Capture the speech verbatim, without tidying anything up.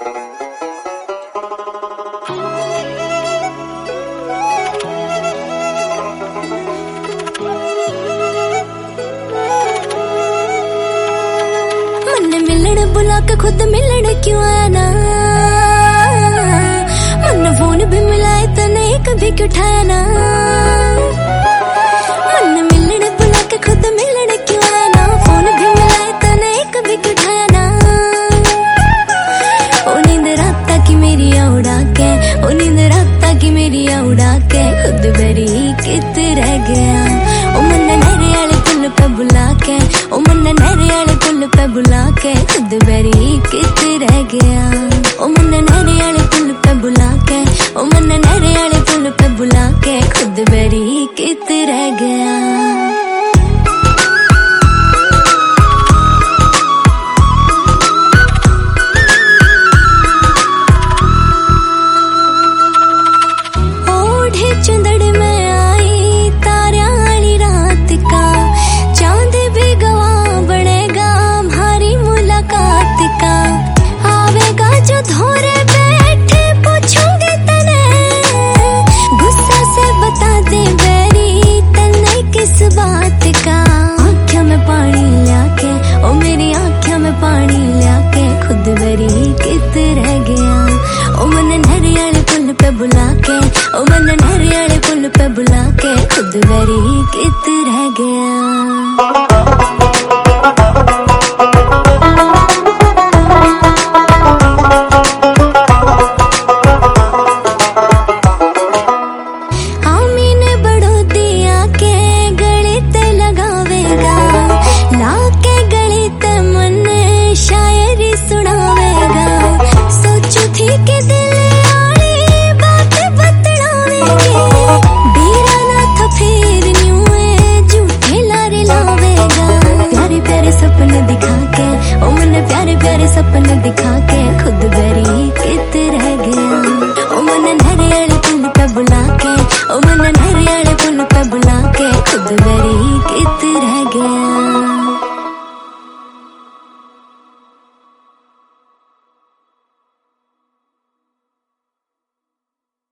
मिलन बुला के खुद मिलन क्यों आया ना, मन फोन भी मिलाए तो नहीं कभी क्यों उठाया ना। मन मिलन बुला के खुद मिलन क्यों आया ना, फोन भी मिलाए तो नहीं कभी क्यों उठाया ना। ओ नींद रात की मेरी उड़ा के, ओ नींद रात की मेरी उड़ा के खुद बरी कित रह गया। ओ मन नहरे वाले पुल पे बुला के, ओ मन नहरे वाले पुल पे बुला के खुद बरी कित रह गया। ओ मन नहरे वाले पुल पे बुला के, ओ मन नहरे वाले पुल पे बुला के खुद बरी कित रह गया। चंदड़ में आई तारिया वाली रात का, चांद भी गवाह बनेगा हमारी मुलाकात का। आवेगा जो धोरे बैठे पूछूंगी तने, गुस्सा से बता दे बेरी तने किस बात का। आँखों में पानी लाके, ओ मेरी आँखों में पानी लाके खुद बरी कित रह गया। ओ मन नहरे वाले पुल पे बुला के, ओ मन नहरे वाले पुल पे बुला के खुद बरी कित रह गया।